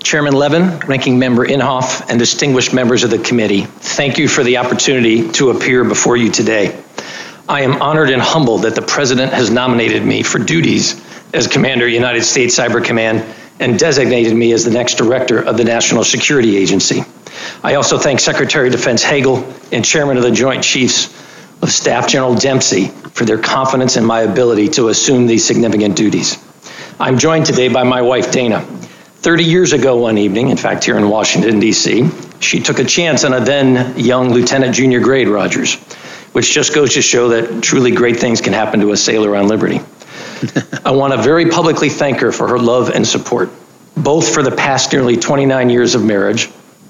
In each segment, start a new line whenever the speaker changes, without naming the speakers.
Chairman Levin, Ranking Member Inhofe, and distinguished members of the committee, thank you for the opportunity to appear before you today. I am honored and humbled that the President has nominated me for duties as Commander United States Cyber Command and designated me as the next Director of the National Security Agency. I also thank Secretary of Defense Hagel and Chairman of the Joint Chiefs of Staff General Dempsey for their confidence in my ability to assume these significant duties. I'm joined today by my wife, Dana. 30 years ago one evening, in fact here in Washington, D.C., she took a chance on a then young Lieutenant Junior Grade Rogers, which just goes to show that truly great things can happen to a sailor on liberty. I want to very publicly thank her for her love and support, both for the past nearly 29 years of marriage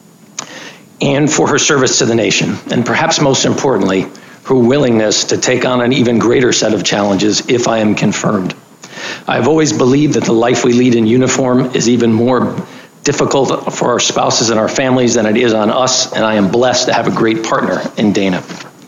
and for her service to the nation, and perhaps most importantly, her willingness to take on an even greater set of challenges if I am confirmed. I've always believed that the life we lead in uniform is even more difficult for our spouses and our families than it is on us, and I am blessed to have a great partner in Dana.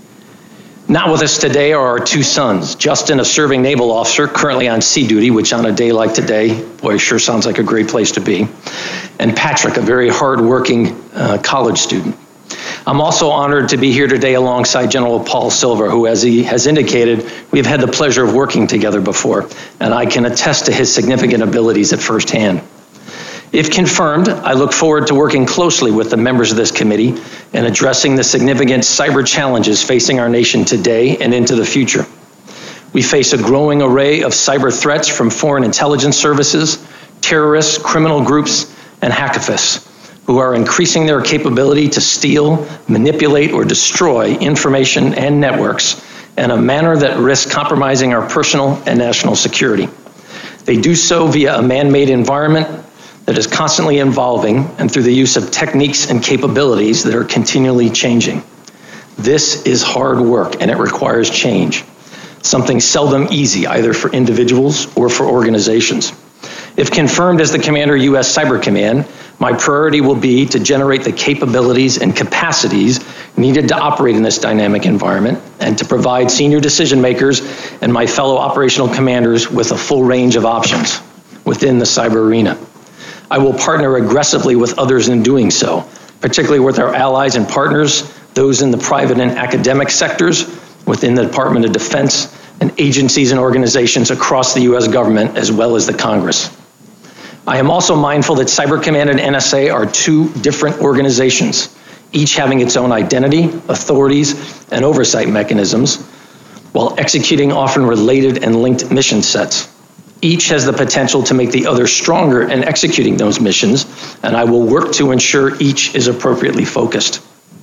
Not with us today are our two sons, Justin, a serving naval officer currently on sea duty, which on a day like today, boy, sure sounds like a great place to be, and Patrick, a very hard-working college student. I'm also honored to be here today alongside General Paul Silver, who, as he has indicated, we've had the pleasure of working together before, and I can attest to his significant abilities at first hand. If confirmed, I look forward to working closely with the members of this committee and addressing the significant cyber challenges facing our nation today and into the future. We face a growing array of cyber threats from foreign intelligence services, terrorists, criminal groups, and hacktivists, who are increasing their capability to steal, manipulate, or destroy information and networks in a manner that risks compromising our personal and national security. They do so via a man-made environment that is constantly evolving and through the use of techniques and capabilities that are continually changing. This is hard work and it requires change, something seldom easy either for individuals or for organizations. If confirmed as the Commander U.S. Cyber Command, my priority will be to generate the capabilities and capacities needed to operate in this dynamic environment and to provide senior decision makers and my fellow operational commanders with a full range of options within the cyber arena. I will partner aggressively with others in doing so, particularly with our allies and partners, those in the private and academic sectors, within the Department of Defense, and agencies and organizations across the U.S. government, as well as the Congress. I am also mindful that Cyber Command and NSA are two different organizations, each having its own identity, authorities, and oversight mechanisms, while executing often related and linked mission sets. Each has the potential to make the other stronger in executing those missions, and I will work to ensure each is appropriately focused.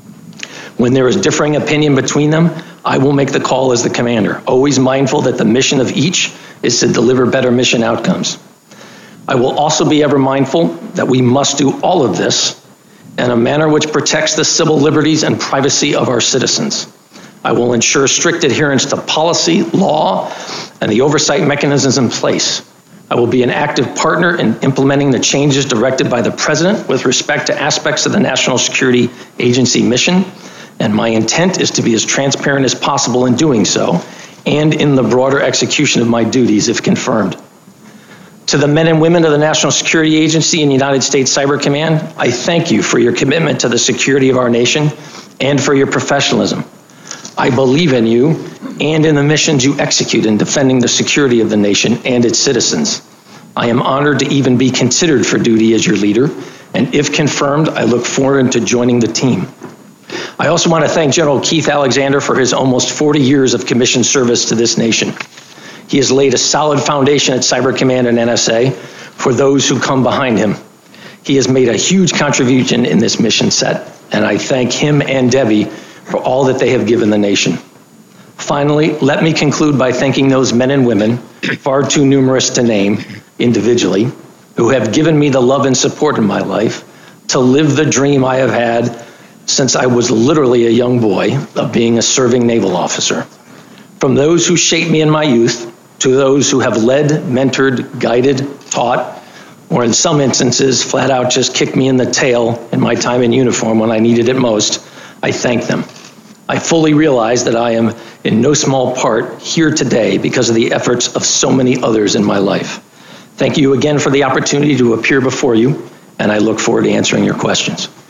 When there is differing opinion between them, I will make the call as the commander, always mindful that the mission of each is to deliver better mission outcomes. I will also be ever mindful that we must do all of this in a manner which protects the civil liberties and privacy of our citizens. I will ensure strict adherence to policy, law, and the oversight mechanisms in place. I will be an active partner in implementing the changes directed by the President with respect to aspects of the National Security Agency mission, and my intent is to be as transparent as possible in doing so and in the broader execution of my duties if confirmed. To the men and women of the National Security Agency and United States Cyber Command, I thank you for your commitment to the security of our nation and for your professionalism. I believe in you and in the missions you execute in defending the security of the nation and its citizens. I am honored to even be considered for duty as your leader, and if confirmed, I look forward to joining the team. I also want to thank General Keith Alexander for his almost 40 years of commissioned service to this nation. He has laid a solid foundation at Cyber Command and NSA for those who come behind him. He has made a huge contribution in this mission set, and I thank him and Debbie for all that they have given the nation. Finally, let me conclude by thanking those men and women, far too numerous to name individually, who have given me the love and support in my life to live the dream I have had since I was literally a young boy of being a serving naval officer. From those who shaped me in my youth to those who have led, mentored, guided, taught, or in some instances, flat out just kicked me in the tail in my time in uniform when I needed it most, I thank them. I fully realize that I am in no small part here today because of the efforts of so many others in my life. Thank you again for the opportunity to appear before you, and I look forward to answering your questions.